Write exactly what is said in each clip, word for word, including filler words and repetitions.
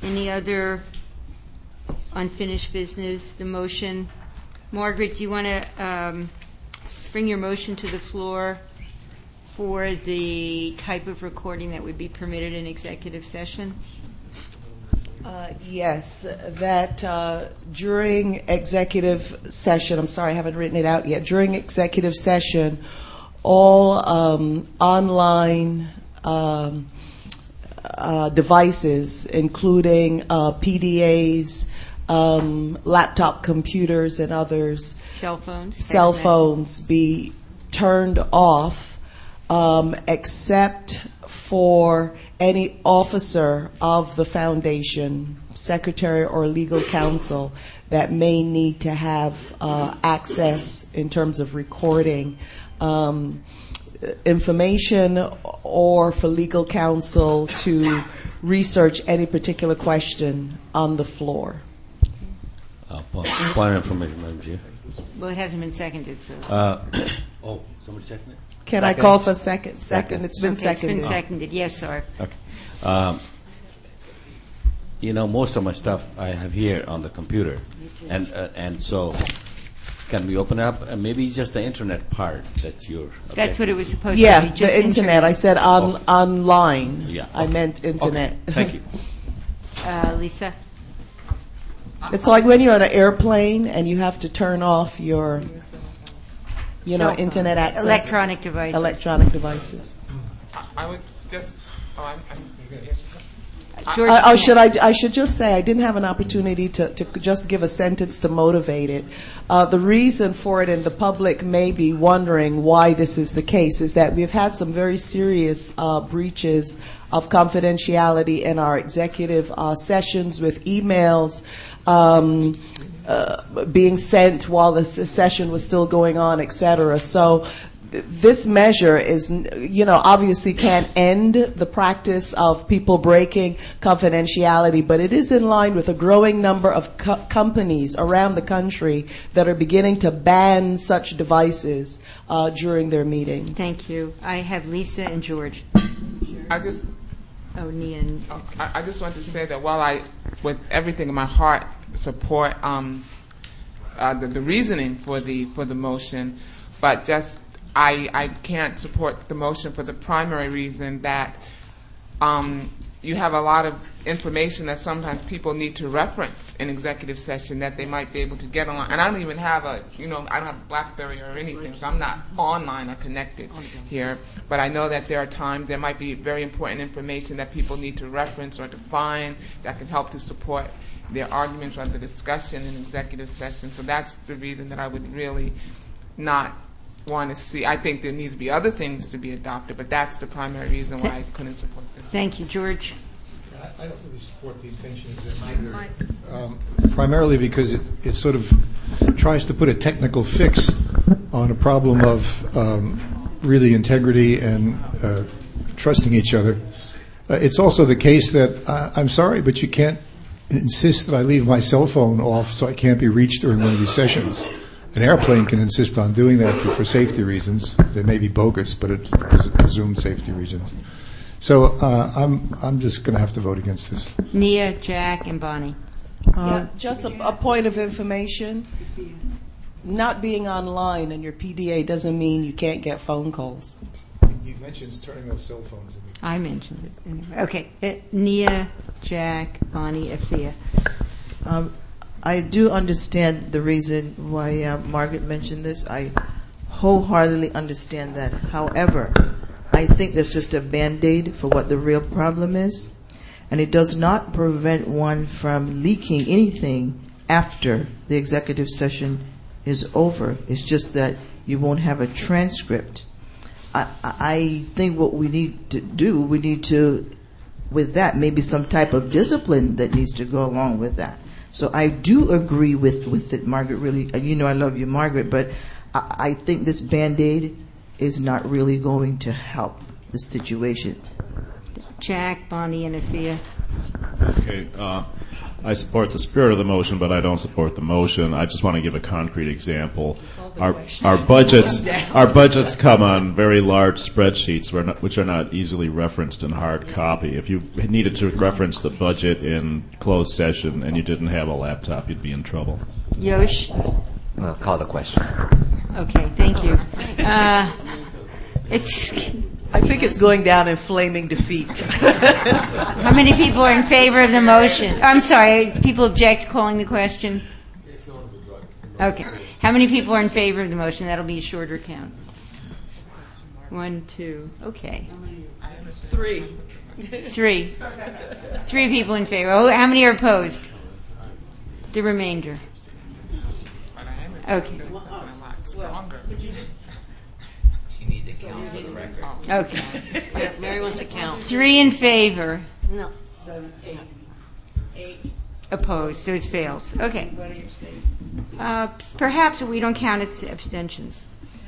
Any other unfinished business? The motion. Margaret, do you want to um, bring your motion to the floor for the type of recording that would be permitted in executive session? Uh, yes, that uh, during executive session, I'm sorry, I haven't written it out yet. During executive session, all um, online um, uh, devices, including uh, P D As, um, laptop computers, and others, cell phones, cell phones, be turned off, um, except for any officer of the foundation, secretary or legal counsel, that may need to have uh, access in terms of recording um, information, or for legal counsel to research any particular question on the floor. Uh, point point of information, Madam Chair. Well, it hasn't been seconded, so. Uh, oh, somebody seconded it? Can Second. I call for second? Second. Second. It's been okay, seconded. It's been seconded. Yes, sir. Okay. Um, you know, most of my stuff I have here on the computer, and uh, and so can we open up? Uh, maybe just the internet part that you're. Okay. That's what it was supposed Yeah, to be. Just the internet. internet. I said on Oh. online. Yeah. I Okay. meant internet. Okay. Thank you. Uh, Lisa? It's like when you're on an airplane and you have to turn off your, you know, Cell phone. internet access. Electronic devices. Electronic devices. I would just. Oh, I'm. I'm George, I, oh, should I? I should just say I didn't have an opportunity to, to just give a sentence to motivate it. Uh, the reason for it, and the public may be wondering why this is the case, is that we've had some very serious uh, breaches of confidentiality in our executive uh, sessions, with emails um, uh, being sent while the session was still going on, et cetera. So this measure is, you know, obviously can't end the practice of people breaking confidentiality, but it is in line with a growing number of co- companies around the country that are beginning to ban such devices uh, during their meetings. Thank you. I have Lisa and George. I just. Oh, Nia. And Oh, I, I just want to say that while I, with everything in my heart, support um, uh, the, the reasoning for the for the motion, but just. I, I can't support the motion for the primary reason that um, you have a lot of information that sometimes people need to reference in executive session that they might be able to get online. And I don't even have a, you know, I don't have a BlackBerry or anything, so I'm not online or connected here. But I know that there are times there might be very important information that people need to reference or to find that can help to support their arguments or the discussion in executive session. So that's the reason that I would really not want to see. I think there needs to be other things to be adopted, but that's the primary reason why I couldn't support this. thank you, George. I don't really support the intention of this either, um, primarily because it, it sort of tries to put a technical fix on a problem of um, really integrity and uh, trusting each other. Uh, it's also the case that, uh, I'm sorry, but you can't insist that I leave my cell phone off so I can't be reached during one of these sessions. An airplane can insist on doing that for, for safety reasons. They may be bogus, but it presumes safety reasons. So uh, I'm I'm just going to have to vote against this. Nia, Jack, and Bonnie. Uh, just a, a point of information. Not being online in your P D A doesn't mean you can't get phone calls. He mentions turning off cell phones. I mentioned it. Anyway. Okay. Uh, Nia, Jack, Bonnie, Afia. Um, I do understand the reason why uh, Margaret mentioned this. I wholeheartedly understand that. However, I think that's just a Band-Aid for what the real problem is. And it does not prevent one from leaking anything after the executive session is over. It's just that you won't have a transcript. I, I think what we need to do, we need to, with that, maybe some type of discipline that needs to go along with that. So I do agree with, with it, Margaret, really. You know I love you, Margaret, but I, I think this Band-Aid is not really going to help the situation. Jack, Bonnie, and Afia. Okay. Uh, I support the spirit of the motion, but I don't support the motion. I just want to give a concrete example. Our, our budgets, our budgets come on very large spreadsheets, which are not easily referenced in hard copy. If you needed to reference the budget in closed session and you didn't have a laptop, you'd be in trouble. Yosh? Well, call the question. Okay, thank you. Uh, it's. I think it's going down in flaming defeat. How many people are in favor of the motion? I'm sorry, people object to calling the question? Okay. How many people are in favor of the motion? That'll be a shorter count. One, two. Okay. Three. Three. Three people in favor. Oh, how many are opposed? The remainder. Okay. She needs a count for the record. Okay. Mary wants to count. Three in favor. No. Seven, eight. Eight. Opposed, so it fails. Okay. Uh, perhaps we don't count as abstentions.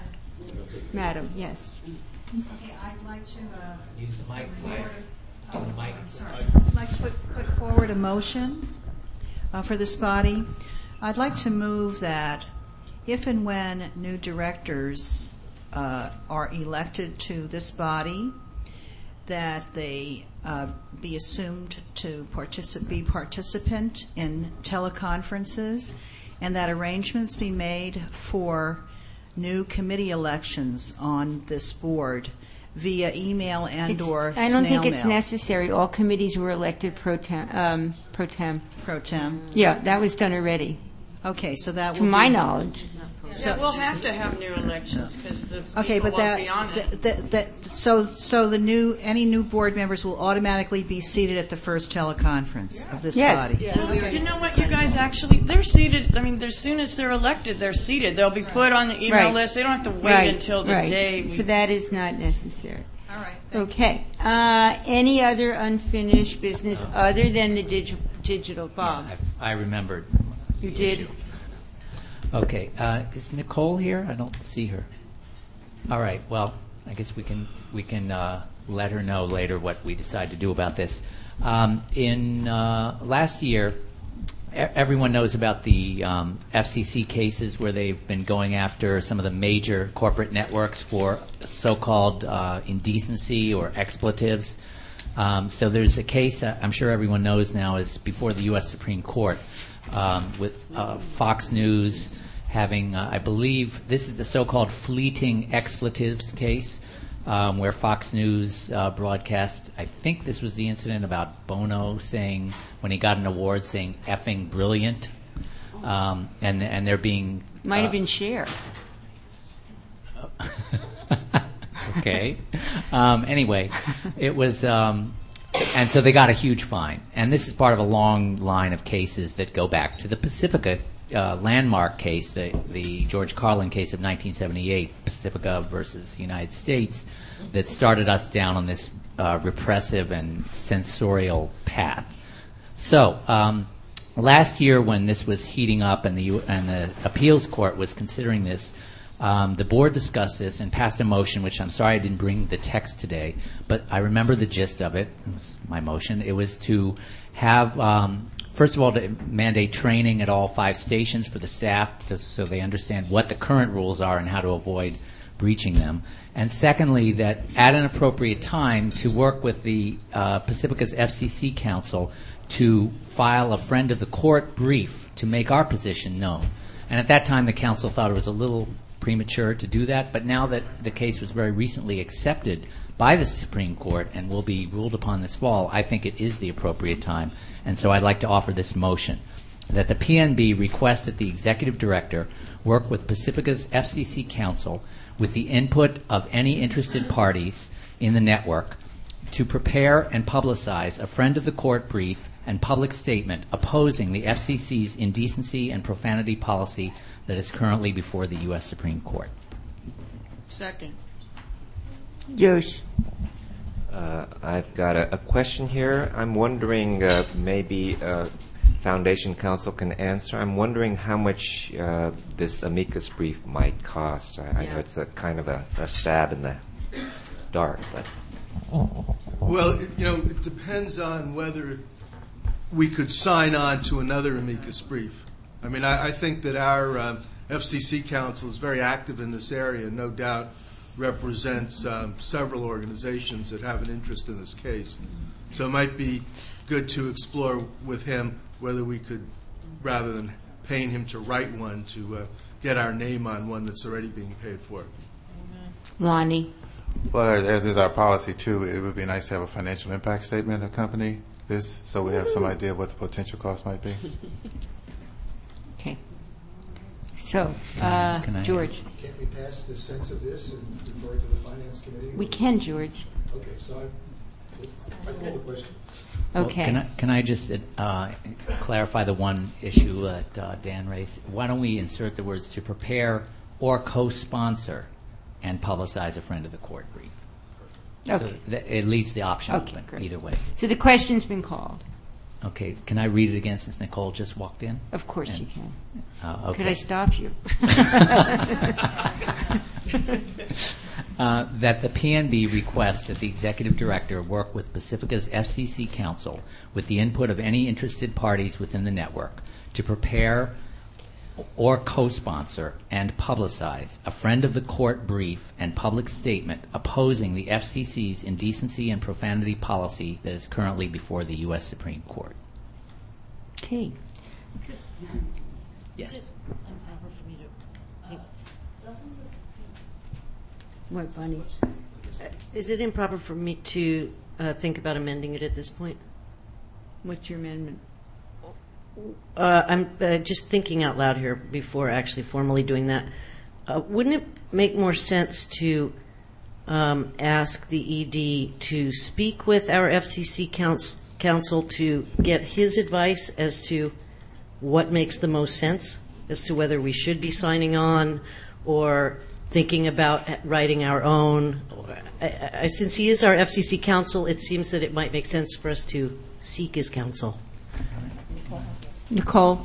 Madam, yes. Okay, I'd like to uh, Use the mic. Oh, mic. I'm sorry. I'd like to put, put forward a motion uh, for this body. I'd like to move that if and when new directors uh, are elected to this body, that they uh, be assumed to particip- be participant in teleconferences, and that arrangements be made for new committee elections on this board via email and It's- or I don't snail think it's mail. necessary. All committees were elected pro tem. Um, pro tem. Pro tem. Yeah, that was done already, Okay, so that to will my be- knowledge. So, Yeah, we'll have to have new elections because the okay, people but won't that, be on it. that, that, that so so the new any new board members will automatically be seated at the first teleconference of this Yes. body. Well, you know what? You guys actually, they're seated. I mean, as soon as they're elected, they're seated. They'll be put on the email Right. list. They don't have to wait Right, until the right. day. We, So that is not necessary. All right. Okay. Uh, any other unfinished business other than the digi- digital Bob? I, I remembered. You the did? issue. Okay. Uh, is Nicole here? I don't see her. All right. Well, I guess we can we can uh, let her know later what we decide to do about this. Um, in uh, last year, e- everyone knows about the um, F C C cases where they've been going after some of the major corporate networks for so-called uh, indecency or expletives. Um, so there's a case uh, I'm sure everyone knows now is before the U S Supreme Court um, with uh, Fox News having, uh, I believe, this is the so-called fleeting expletives case um, where Fox News uh, broadcast, I think this was the incident about Bono saying, when he got an award, saying effing brilliant. Um, and, and they're being... Might have uh, been Cher. Okay. Um, anyway, it was, um, and so they got a huge fine. And this is part of a long line of cases that go back to the Pacifica uh, landmark case, the, the George Carlin case of nineteen seventy-eight, Pacifica versus United States, that started us down on this uh, repressive and censorial path. So, um, last year when this was heating up and the U- and the appeals court was considering this, Um, the board discussed this and passed a motion, which I'm sorry I didn't bring the text today, but I remember the gist of it. It was my motion. It was to have, um, first of all, to mandate training at all five stations for the staff to, so they understand what the current rules are and how to avoid breaching them. And secondly, that at an appropriate time to work with the uh, Pacifica's F C C counsel to file a friend of the court brief to make our position known. And at that time, the counsel thought it was a little premature to do that, but now that the case was very recently accepted by the Supreme Court and will be ruled upon this fall, I think it is the appropriate time. And so I'd like to offer this motion, that the P N B request that the executive director work with Pacifica's F C C counsel with the input of any interested parties in the network to prepare and publicize a friend of the court brief and public statement opposing the F C C's indecency and profanity policy that is currently before the U S Supreme Court. Second. Josh. Uh, I've got a, a question here. I'm wondering, uh, maybe uh, Foundation Counsel can answer. I'm wondering how much uh, this amicus brief might cost. I, I know Yeah. it's a kind of a, a stab in the dark, but Well, it, you know, it depends on whether we could sign on to another amicus brief. I mean, I, I think that our um, F C C counsel is very active in this area, and no doubt represents um, several organizations that have an interest in this case. So it might be good to explore with him whether we could, rather than paying him to write one, to uh, get our name on one that's already being paid for. Lonnie. Well, as is our policy, too, it would be nice to have a financial impact statement accompany this, so we have some idea of what the potential cost might be. Okay. So, uh, Can I- George. Can't we pass the sense of this and defer it to the Finance Committee? We can, George. Okay, so I, I call the question. Well, Okay. can I, can I just uh, clarify the one issue that uh, Dan raised? Why don't we insert the words to prepare or co-sponsor and publicize a friend of the court brief? Okay. So th- it leaves the option Okay, open great. either way. So the question's been called. Okay, can I read it again since Nicole just walked in? Of course And- you can. Uh, okay. Could I stop you? Uh, that the P N B requests that the executive director work with Pacifica's F C C counsel with the input of any interested parties within the network to prepare or co-sponsor and publicize a friend of the court brief and public statement opposing the F C C's indecency and profanity policy that is currently before the U S Supreme Court. Okay. Yes. What, Bunny? Is it improper for me to uh, think about amending it at this point? What's your amendment? Uh, I'm uh, just thinking out loud here before actually formally doing that. Uh, wouldn't it make more sense to um, ask the E D to speak with our F C C counsel, counsel to get his advice as to what makes the most sense, as to whether we should be signing on or thinking about writing our own? I, I, since he is our F C C counsel, it seems that it might make sense for us to seek his counsel. Nicole?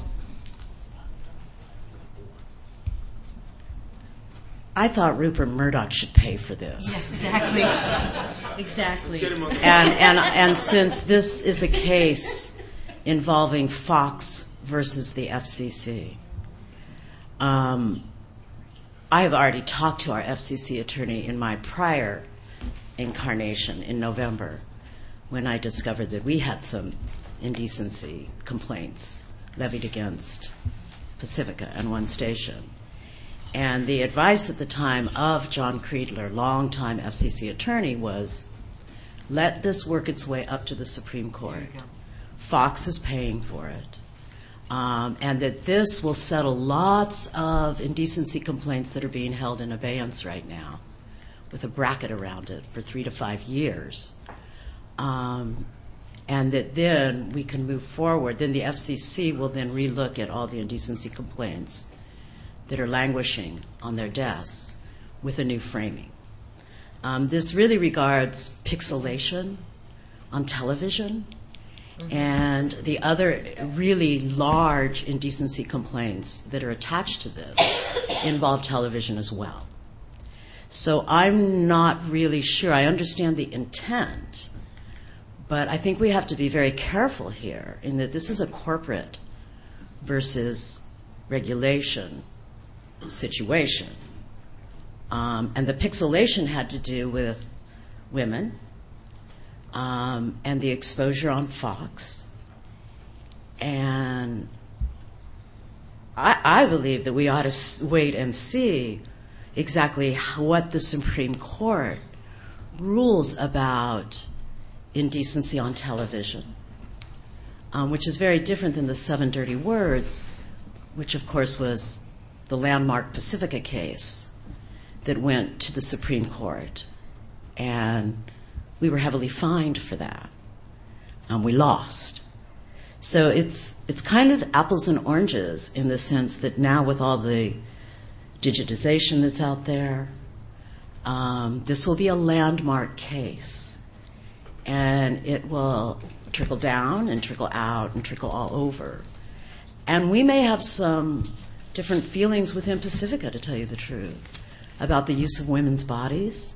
I thought Rupert Murdoch should pay for this. Yes, exactly. Exactly. And, and, and since this is a case involving Fox versus the F C C, um, I have already talked to our F C C attorney in my prior incarnation in November when I discovered that we had some indecency complaints levied against Pacifica and one station. And the advice at the time of John Creedler, longtime F C C attorney, was let this work its way up to the Supreme Court. Fox is paying for it. Um, and that this will settle lots of indecency complaints that are being held in abeyance right now with a bracket around it for three to five years. Um, and that then we can move forward. Then the F C C will then relook at all the indecency complaints that are languishing on their desks with a new framing. Um, this really regards pixelation on television and the other really large indecency complaints that are attached to this involve television as well. So I'm not really sure. I understand the intent, but I think we have to be very careful here in that this is a corporate versus regulation situation. Um, and the pixelation had to do with women um, and the exposure on Fox. And I, I believe that we ought to s- wait and see exactly how, what the Supreme Court rules about indecency on television, um, which is very different than the seven dirty words, which of course was the landmark Pacifica case that went to the Supreme Court. And we were heavily fined for that. Um, we lost. So it's it's kind of apples and oranges in the sense that now with all the digitization that's out there, um, this will be a landmark case. And it will trickle down and trickle out and trickle all over. And we may have some different feelings within Pacifica, to tell you the truth, about the use of women's bodies,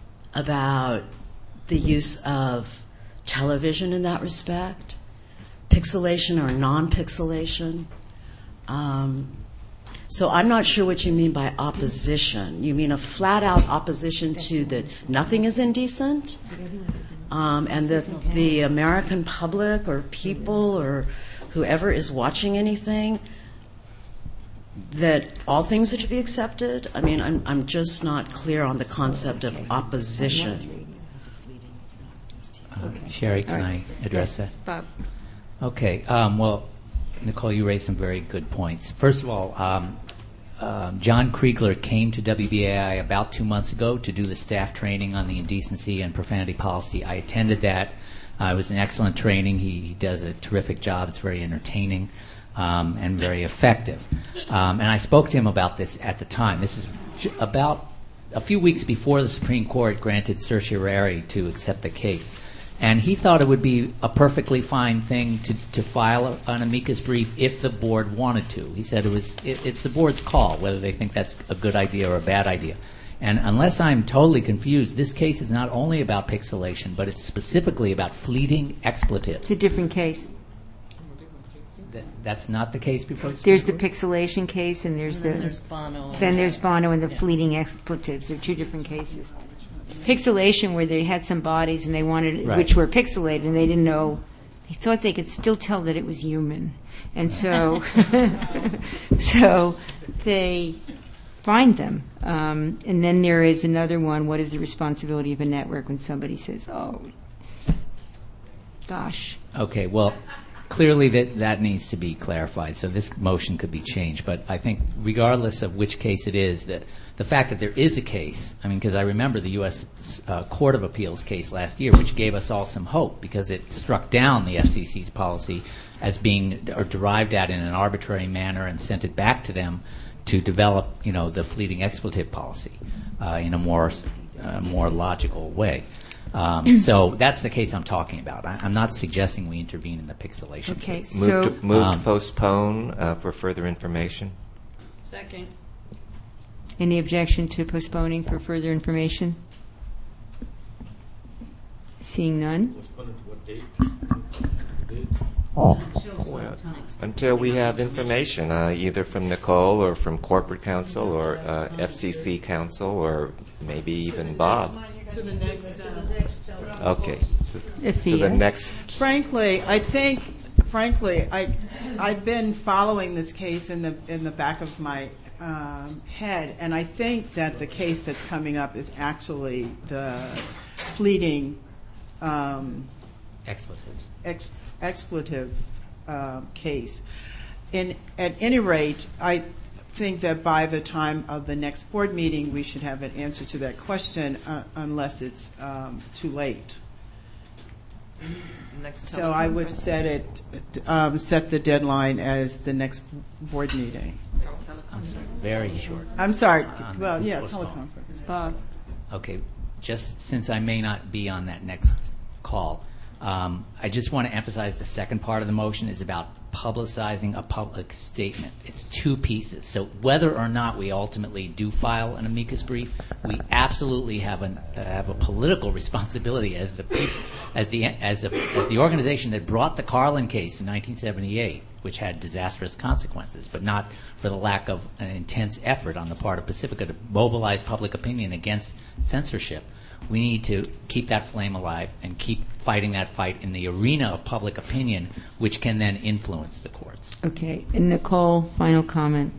about the use of television in that respect. pixelation or non-pixelation. Um, so I'm not sure what you mean by opposition. You mean a flat-out opposition to that nothing is indecent, um, and that the American public or people or whoever is watching anything, that all things are to be accepted? I mean, I'm I'm just not clear on the concept of opposition. Uh, Sherry, can right. I address Yes, that? Bob. Okay. Um, well, Nicole, you raised some very good points. First of all, um, um, John Kriegler came to W B A I about two months ago to do the staff training on the indecency and profanity policy. I attended that. Uh, it was an excellent training. He, he does a terrific job. It's very entertaining um, and very effective. Um, and I spoke to him about this at the time. This is j- about a few weeks before the Supreme Court granted certiorari to accept the case. And he thought it would be a perfectly fine thing to, to file a, an amicus brief if the board wanted to. He said it was it, it's the board's call whether they think that's a good idea or a bad idea. And unless I'm totally confused, this case is not only about pixelation, but it's specifically about fleeting expletives. It's a different case. Th- that's not the case before the Supreme There's the Court? pixelation case, and there's And then the there's Bono. then there's Bono and the fleeting expletives. They're two different cases. Pixelation, where they had some bodies and they wanted, Right. which were pixelated, and they didn't know. They thought they could still tell that it was human, and so so they find them. Um, and then there is another one. What is the responsibility of a network when somebody says, "Oh, gosh"? Okay, well, clearly that, that needs to be clarified, so this motion could be changed. But I think regardless of which case it is, that the fact that there is a case, I mean, because I remember the U S Uh, Court of Appeals case last year, which gave us all some hope because it struck down the F C C's policy as being or derived at in an arbitrary manner and sent it back to them to develop, you know, the fleeting expletive policy uh, in a more uh, more logical way. Um, so that's the case I'm talking about. I, I'm not suggesting we intervene in the pixelation Okay, case. so Move to, move um, to postpone uh, for further information. Second. Any objection to postponing for further information? Seeing none. Well, until we have information, uh, either from Nicole or from corporate counsel or uh, F C C counsel or maybe even Bob. To the next. Uh, Okay. To, to the next. Frankly, I think, frankly, I, I've been following this case in the in the back of my um, head, and I think that the case that's coming up is actually the fleeting um, expletives ex, expletive uh, case. In at any rate, I think that by the time of the next board meeting, we should have an answer to that question, uh, unless it's um, too late. Next So I would set it, um, set the deadline as the next board meeting. Very short. I'm sorry. On Well, yeah, postpone. teleconference. Bob. Okay, just since I may not be on that next call, um, I just want to emphasize the second part of the motion is about publicizing a public statement. It's two pieces. So whether or not we ultimately do file an amicus brief, we absolutely have an uh, have a political responsibility as the peop- as the as the as the organization that brought the Carlin case in nineteen seventy-eight, which had disastrous consequences, but not for the lack of an intense effort on the part of Pacifica to mobilize public opinion against censorship. We need to keep that flame alive and keep fighting that fight in the arena of public opinion, which can then influence the courts. Okay. And Nicole, final comment.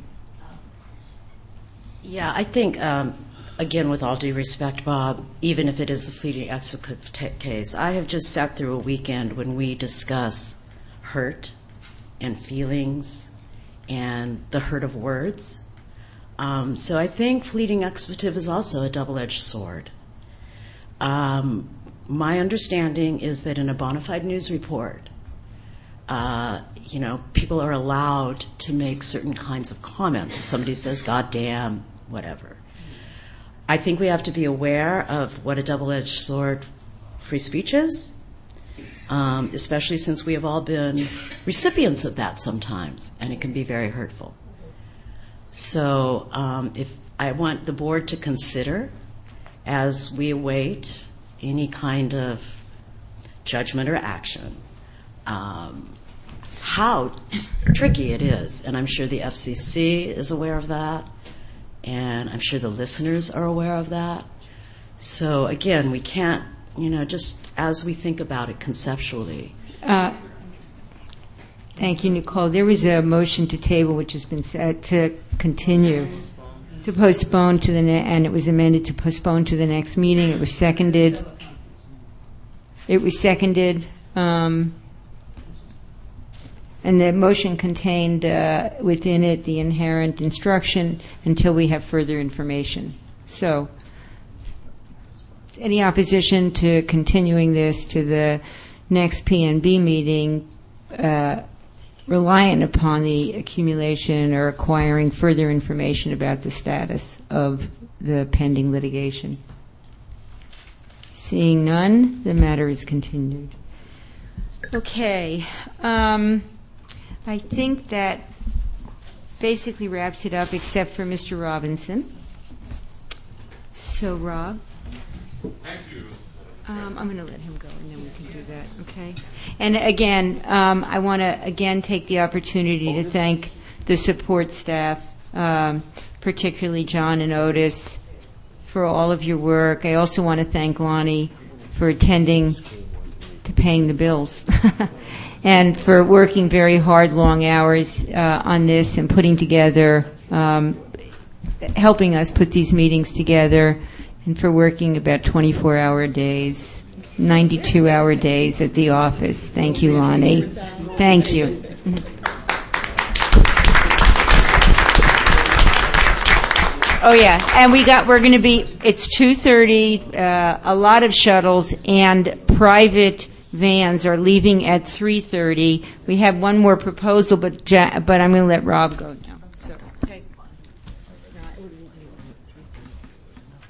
Yeah, I think, um, again, with all due respect, Bob, even if it is the fleeting expletive t- case, I have just sat through a weekend when we discuss hurt and feelings and the hurt of words. Um, so I think fleeting expletive is also a double-edged sword. Um, my understanding is that in a bona fide news report, uh, you know, people are allowed to make certain kinds of comments. If somebody says, "God damn," whatever. I think we have to be aware of what a double-edged sword free speech is, um, especially since we have all been recipients of that sometimes, and it can be very hurtful. So um, if I want the board to consider, as we await any kind of judgment or action, um, how tricky it is. And I'm sure the F C C is aware of that, and I'm sure the listeners are aware of that. So again, we can't, you know, just as we think about it conceptually. Uh, thank you, Nicole. There was a motion to table which has been set to continue, to postpone to the, ne- and it was amended to postpone to the next meeting. It was seconded. It was seconded. Um, And the motion contained uh, within it the inherent instruction until we have further information. So, any opposition to continuing this to the next P N B meeting, uh, reliant upon the accumulation or acquiring further information about the status of the pending litigation? Seeing none, the matter is continued. Okay. Um, I think that basically wraps it up, except for Mister Robinson. So, Rob? Thank you. Um, I'm going to let him go, and then we can do that, okay? And again, um, I want to again take the opportunity to thank the support staff, um, particularly John and Otis, for all of your work. I also want to thank Lonnie for attending to paying the bills. And for working very hard, long hours uh, on this and putting together, um, helping us put these meetings together, and for working about twenty-four hour days, ninety-two hour days at the office. Thank you, Lonnie. Thank you. Oh yeah, and we got. We're going to be. It's two thirty. Uh, a lot of shuttles and private vans are leaving at three thirty. We have one more proposal, but ja- but I'm going to let Rob go now.